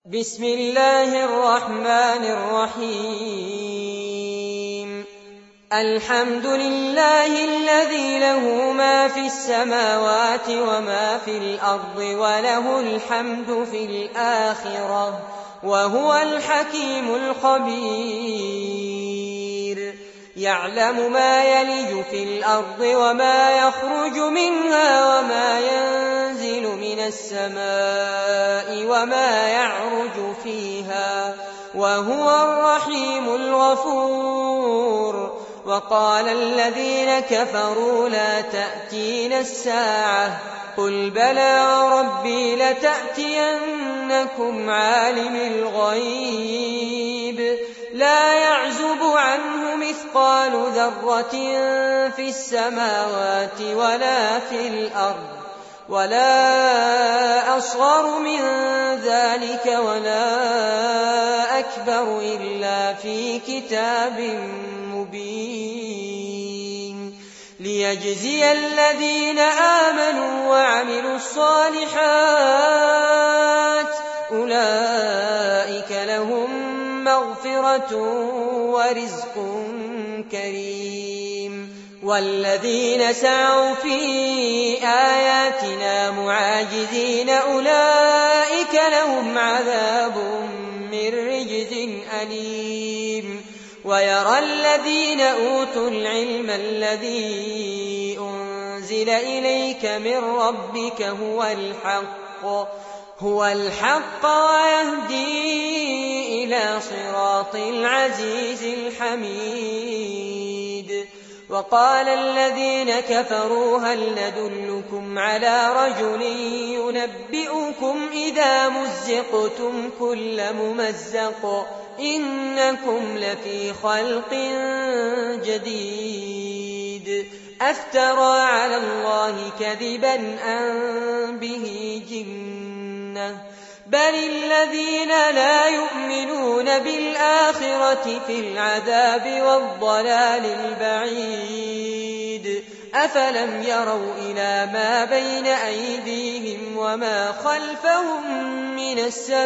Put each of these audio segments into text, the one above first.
بسم الله الرحمن الرحيم الحمد لله الذي له ما في السماوات وما في الأرض وله الحمد في الآخرة وهو الحكيم الخبير يعلم ما يلج في الأرض وما يخرج منها وما ينزل من السماء وما يعرج فيها وهو الرحيم الغفور وقال الذين كفروا لا تأتينا الساعة قل بلى ربي لتأتينكم عالم الغيب لا يعزب عنه مثقال ذرة في السماوات ولا في الأرض ولا أصغر من ذلك ولا أكبر إلا في كتاب مبين ليجزي الذين آمنوا وعملوا الصالحات أولئك لهم مغفرة ورزق كريم والذين سعوا في آياتنا معاجزين أولئك لهم عذاب من رجز أليم ويرى الذين أوتوا العلم الذي أنزل إليك من ربك هو الحق ويهدي إلى صراط العزيز الحميد وقال الذين كفروا هل ندلكم على رجل ينبئكم إذا مزقتم كل ممزق إنكم لفي خلق جديد أفترى على الله كذبا أم به جنة بل الذين لا يؤمنون بالآخرة في العذاب والضلال البعيد أفلم يروا إلى ما بين أيديهم وما خلفهم من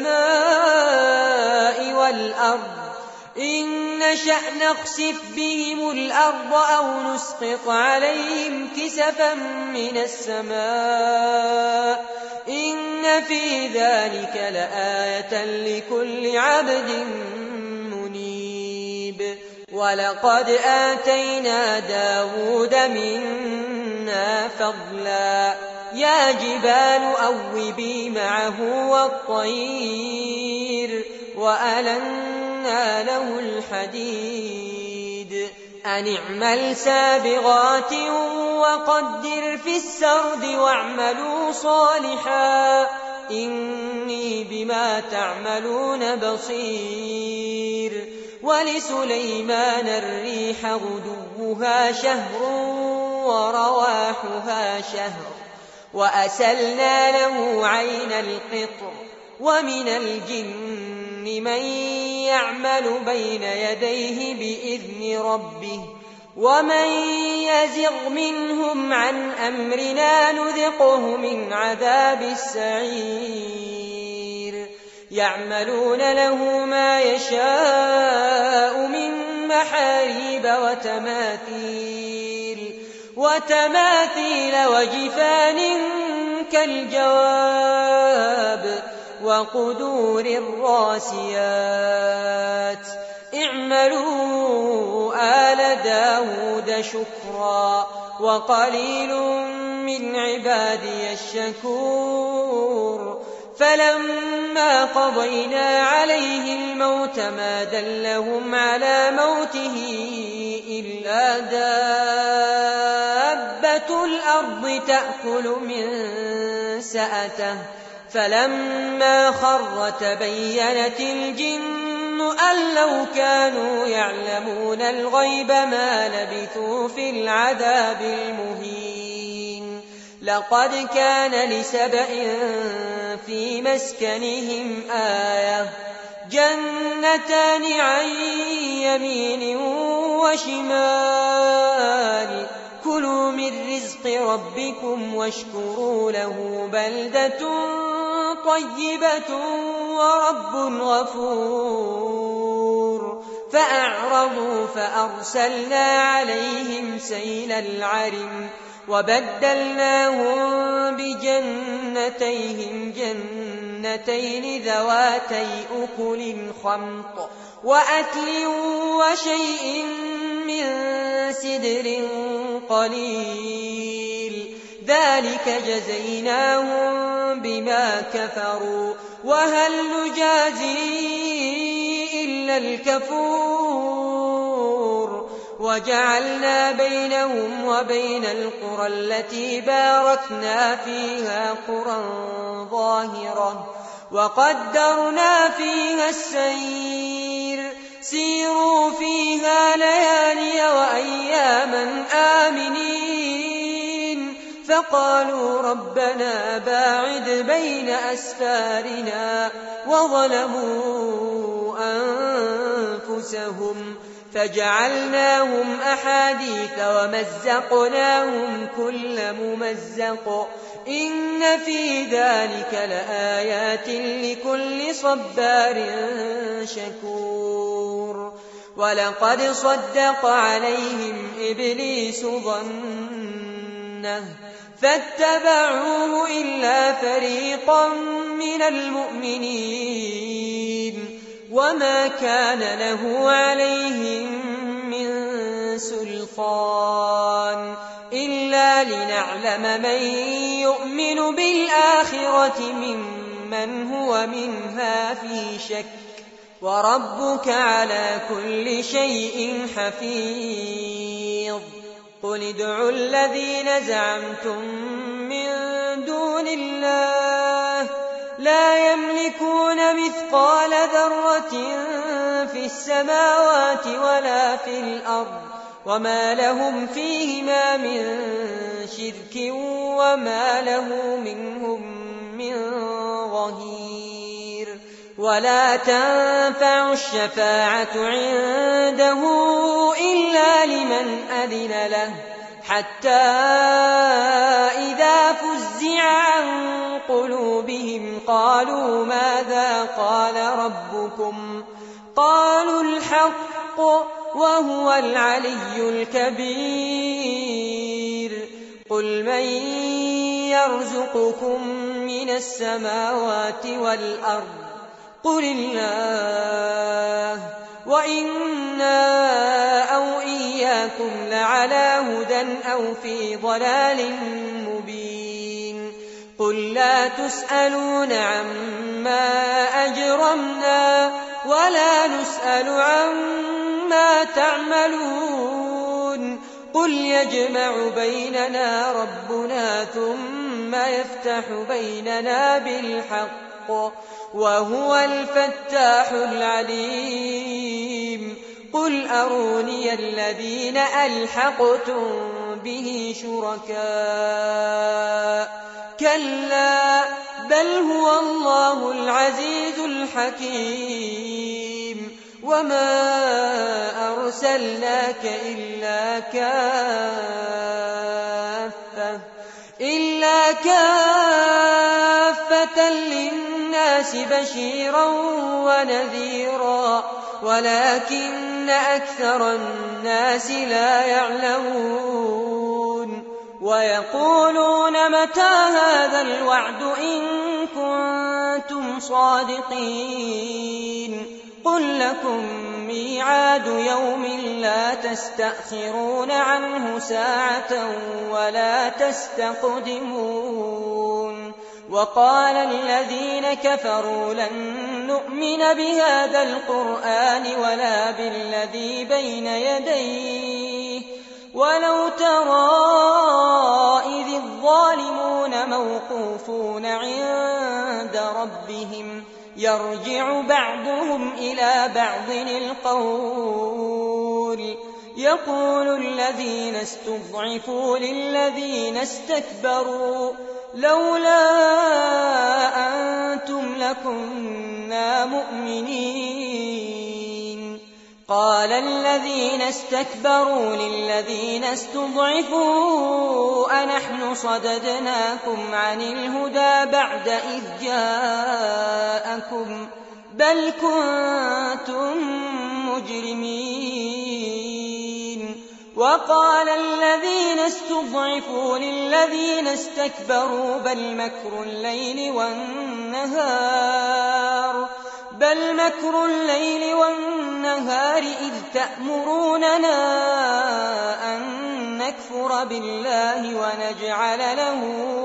السماء والأرض إن نشأ نخسف بهم الأرض أو نسقط عليهم كسفا من السماء إن في ذلك لآية لكل عبد منيب ولقد آتينا داود منا فضلا يا جبال أوبي معه والطير وألنا له الحديد أن اعمل سابغات وقدر في السرد واعملوا صالحا إني بما تعملون بصير ولسليمان الريح غدوها شهر ورواحها شهر وأسلنا له عين القطر ومن الجن من يعمل بين يديه بإذن ربه ومن يزغ منهم عن أمرنا نذقه من عذاب السعير يعملون له ما يشاء من محاريب وتماثيل وجفان كالجواب وقدور الراسيات اعملوا آل داود شكرا وقليل من عبادي الشكور فلما قضينا عليه الموت ما دلهم على موته إلا دابة الأرض تأكل من سأته فلما خر تبينت الجن أن لو كانوا يعلمون الغيب ما لبثوا في العذاب المهين لقد كان لسبأ في مسكنهم آية جنتان عن يمين وشمال كلوا من رزق ربكم واشكروا له بلدة طيبة ورب غفور فأعرضوا فأرسلنا عليهم سيل العرم وبدلناهم بجنتيهم جنتين ذواتي أكل خمط وأكل وشيء من سدر قليل ذلك جزيناهم بما كفروا وهل نجازي إلا الكفور وجعلنا بينهم وبين القرى التي باركنا فيها قرى ظاهرة وقدرنا فيها السير سيروا فيها ليالي وأياما آمنين فقالوا ربنا باعد بين أسفارنا وظلموا أنفسهم فجعلناهم أحاديث ومزقناهم كل ممزق إن في ذلك لآيات لكل صبار شكور ولقد صدق عليهم إبليس ظنه فاتبعوه إلا فريقا من المؤمنين وما كان له عليهم من سلطان إلا لنعلم من يؤمن بالآخرة ممن هو منها في شك وربك على كل شيء حفيظ قل ادعوا الذين زعمتم من دون الله لا يملكون مثقال ذرة في السماوات ولا في الأرض وما لهم فيهما من شرك وما له منهم من ظهير ولا تنفع الشفاعة عنده إلا لمن أذن له حتى إذا فزع عن قلوبهم قالوا ماذا قال ربكم قالوا الحق وهو العلي الكبير قل من يرزقكم من السماوات والأرض قل الله وإنا أو إياكم لعلى هدى أو في ضلال مبين قل لا تسألون عما أجرمنا ولا نسأل عما تعملون قل يجمع بيننا ربنا ثم يفتح بيننا بالحق وهو الفتاح العليم قل أروني الذين ألحقتم به شركاء كلا بل هو الله العزيز الحكيم وما أرسلناك إلا كافة للناس بشيرا ونذيرا ولكن أكثر الناس لا يعلمون ويقولون متى هذا الوعد إن كنتم صادقين قل لكم ميعاد يوم لا تستأخرون عنه ساعة ولا تستقدمون وقال الذين كفروا لن نؤمن بهذا القرآن ولا بالذي بين يديه ولو ترى إذ الظالمون موقوفون عند ربهم يرجع بعضهم إلى بعض القول يقول الذين استضعفوا للذين استكبروا لولا أنتم لكنا مؤمنين قال الذين استكبروا للذين استضعفوا أنحن صددناكم عن الهدى بعد إذ جاءكم بل كنتم مجرمين. وقال الذين استضعفوا للذين استكبروا بل مكر الليل والنهار إذ تأمروننا أن نكفر بالله ونجعل له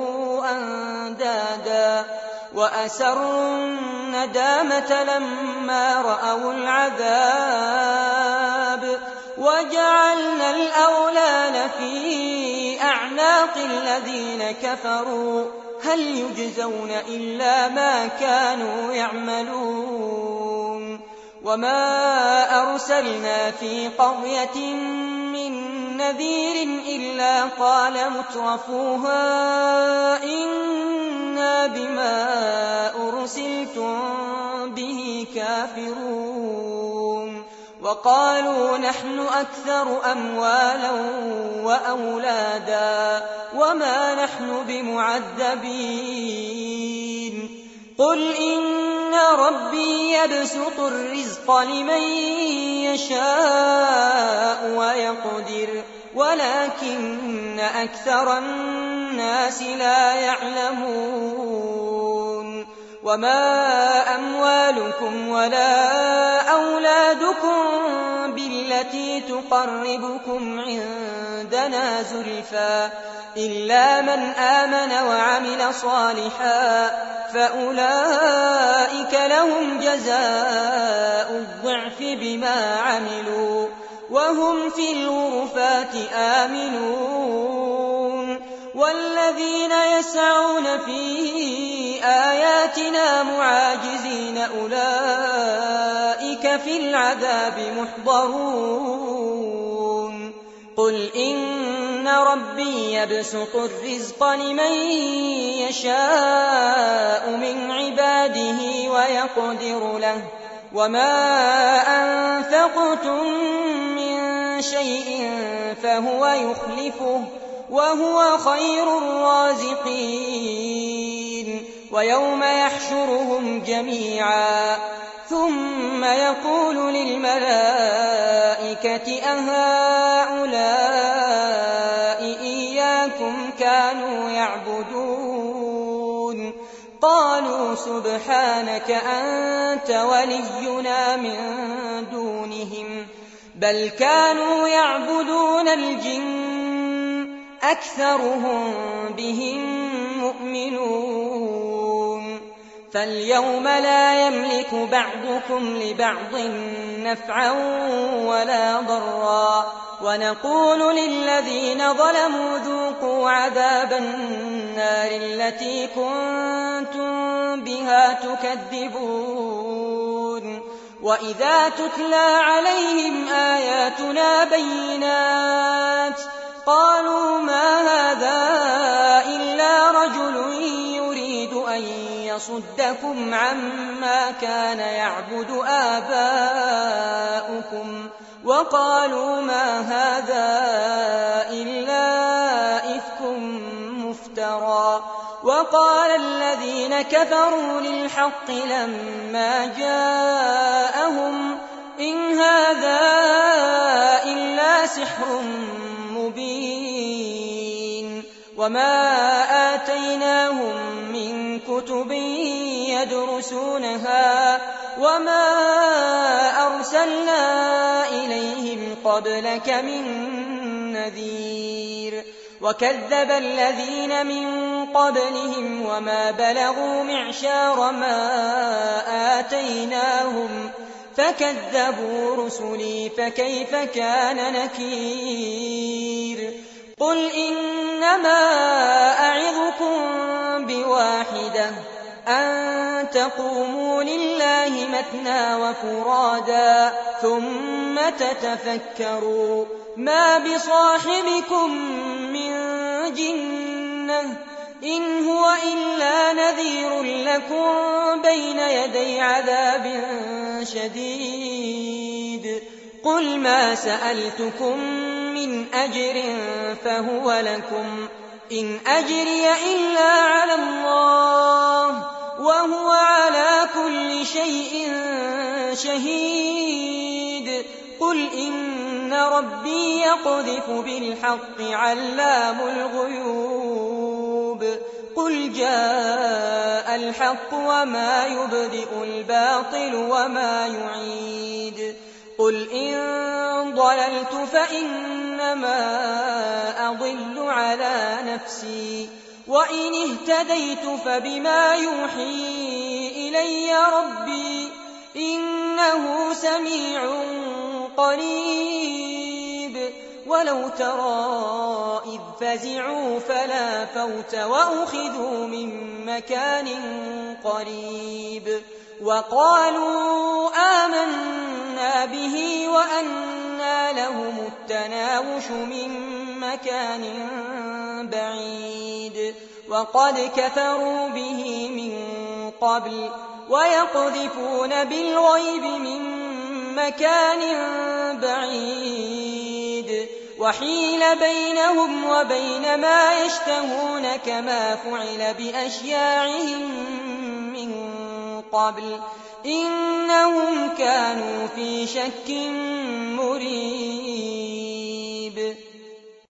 أندادا وأسروا الندامة لما رأوا العذاب وجعلنا الأغلال في أعناق الذين كفروا هل يجزون إلا ما كانوا يعملون. وما أرسلنا في قرية من نذير إلا قال مترفوها إنا بما أرسلتم به كافرون وقالوا نحن أكثر أموالا وأولادا وما نحن بمعذبين. قل إن ربي يبسط الرزق لمن يشاء ويقدر ولكن أكثر الناس لا يعلمون. وما أموالكم ولا أولادكم بالتي تقربكم عندنا زلفى إلا من آمن وعمل صالحا فأولئك لهم جزاء الضعف بما عملوا وهم في الغرفات آمنون. والذين يسعون في آياتنا معاجزين أولئك في العذاب محضرون. قل إن ربي يبسط الرزق لمن يشاء من عباده ويقدر له وما أنفقتم من شيء فهو يخلفه وهو خير الرازقين. ويوم يحشرهم جميعا ثم يقول للملائكة أهؤلاء إياكم كانوا يعبدون قالوا سبحانك أنت ولينا من دونهم بل كانوا يعبدون الجن أكثرهم بهم مؤمنون. فاليوم لا يملك بعضكم لبعض نفعا ولا ضرا ونقول للذين ظلموا ذوقوا عذاب النار التي كنتم بها تكذبون. وإذا تتلى عليهم آياتنا بينات قالوا ما هذا إلا رجل يريد أن يصدكم عما كان يعبد آباؤكم وقالوا ما هذا إلا إفك مفترى. وقال الذين كفروا للحق لما جاءهم إن هذا إلا سحر مبين. وما آتيناهم من كتب يدرسونها وما أرسلنا إليهم قبلك من نذير. وكذب الذين من قبلهم وما بلغوا معشار ما آتيناهم فكذبوا رسلي فكيف كان نكير. قل إنما أعظكم بواحدة أن تقوموا لله مثنى وفرادا ثم تتفكروا ما بصاحبكم من جنة إن هو إلا نذير لكم بين يدي عذاب شديد. قل ما سألتكم من أجر فهو لكم إن أجري إلا على الله وهو على كل شيء شهيد قل إن ربي يقذف بالحق علام الغيوب قل جاء الحق وما يبدئ الباطل وما يعيد قل إن ضللت فإنما أضل على نفسي وإن اهتديت فبما يوحي إلي ربي إنه سميع قريب ولو ترى إذ فزعوا فلا فوت وأخذوا من مكان قريب وقالوا آمنا به وأنى لهم التناوش من مكان بعيد وقد كفروا به من قبل ويقذفون بالغيب من مكان بعيد وحيل بينهم وبين ما يشتهون كما فعل بأشياعهم من قبل إنهم كانوا في شك مريب